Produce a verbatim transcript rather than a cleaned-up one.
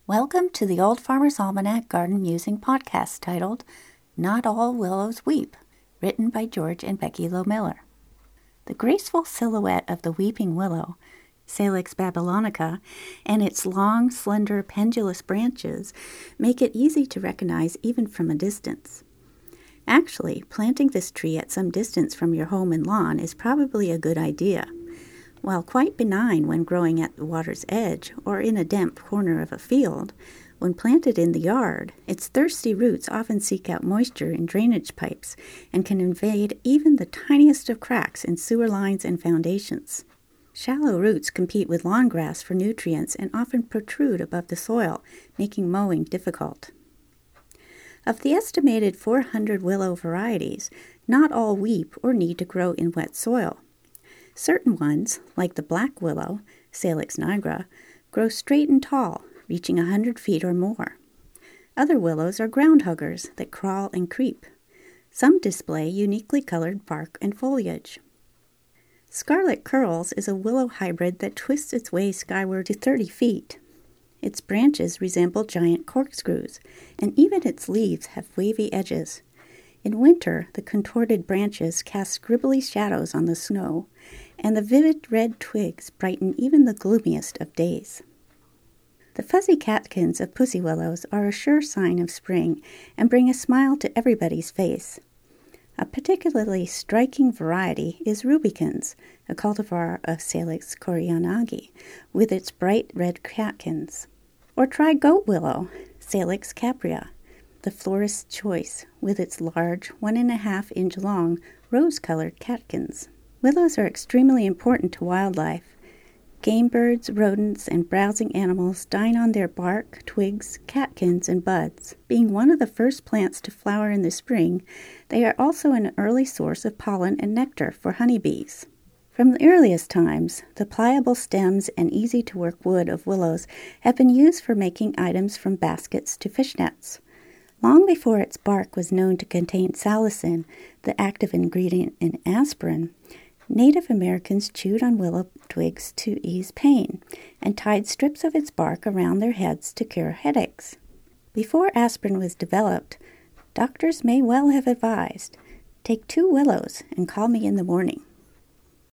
Welcome to the Old Farmer's Almanac Garden Musing podcast titled Not All Willows Weep, written by George and Becky Lowe Miller. The graceful silhouette of the weeping willow, Salix babylonica, and its long, slender, pendulous branches make it easy to recognize even from a distance. Actually, planting this tree at some distance from your home and lawn is probably a good idea. While quite benign when growing at the water's edge or in a damp corner of a field, when planted in the yard, its thirsty roots often seek out moisture in drainage pipes and can invade even the tiniest of cracks in sewer lines and foundations. Shallow roots compete with lawn grass for nutrients and often protrude above the soil, making mowing difficult. Of the estimated four hundred willow varieties, not all weep or need to grow in wet soil. Certain ones, like the black willow, Salix nigra, grow straight and tall, reaching one hundred feet or more. Other willows are ground huggers that crawl and creep. Some display uniquely colored bark and foliage. Scarlet Curls is a willow hybrid that twists its way skyward to thirty feet. Its branches resemble giant corkscrews, and even its leaves have wavy edges. In winter, the contorted branches cast scribbly shadows on the snow, and the vivid red twigs brighten even the gloomiest of days. The fuzzy catkins of pussy willows are a sure sign of spring and bring a smile to everybody's face. A particularly striking variety is rubicans, a cultivar of Salix koreanagi, with its bright red catkins. Or try goat willow, Salix caprea, the florist's choice, with its large, one and a half inch long, rose-colored catkins. Willows are extremely important to wildlife. Game birds, rodents, and browsing animals dine on their bark, twigs, catkins, and buds. Being one of the first plants to flower in the spring, they are also an early source of pollen and nectar for honeybees. From the earliest times, the pliable stems and easy-to-work wood of willows have been used for making items from baskets to fishnets. Long before its bark was known to contain salicin, the active ingredient in aspirin, Native Americans chewed on willow twigs to ease pain and tied strips of its bark around their heads to cure headaches. Before aspirin was developed, doctors may well have advised, "Take two willows and call me in the morning."